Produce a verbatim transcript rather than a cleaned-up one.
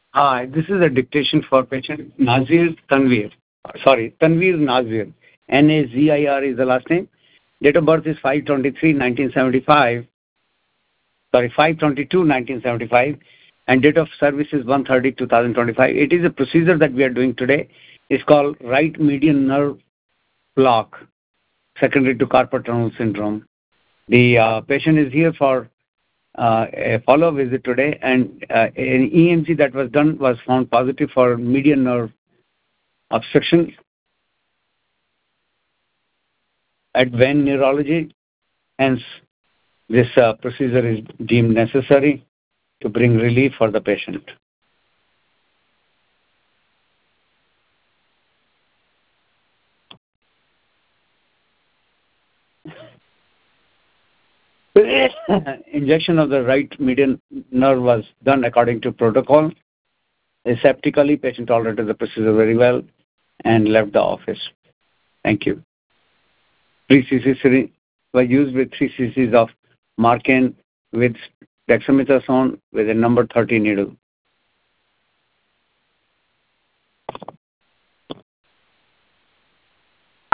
Hi, this is a dictation for patient Nazir Tanvir. Sorry, Tanvir Nazir. N A Z I R is the last name. Date of birth is five twenty-three nineteen seventy-five. Sorry, five twenty-two nineteen seventy-five. And date of service is one thirty two thousand twenty-five. It is a procedure that we are doing today. It's called right median nerve block, secondary to carpal tunnel syndrome. The uh, patient is here for uh, a follow-up visit today, and uh, an E M G that was done was found positive for median nerve obstruction at Venn Neurology. Hence, this uh, procedure is deemed necessary to bring relief for the patient. Injection of the right median nerve was done according to protocol. Aseptically, patient tolerated the procedure very well and left the office. Thank you. three c c syringe was used with three c c's of Marcan with dexamethasone with a number thirty needle.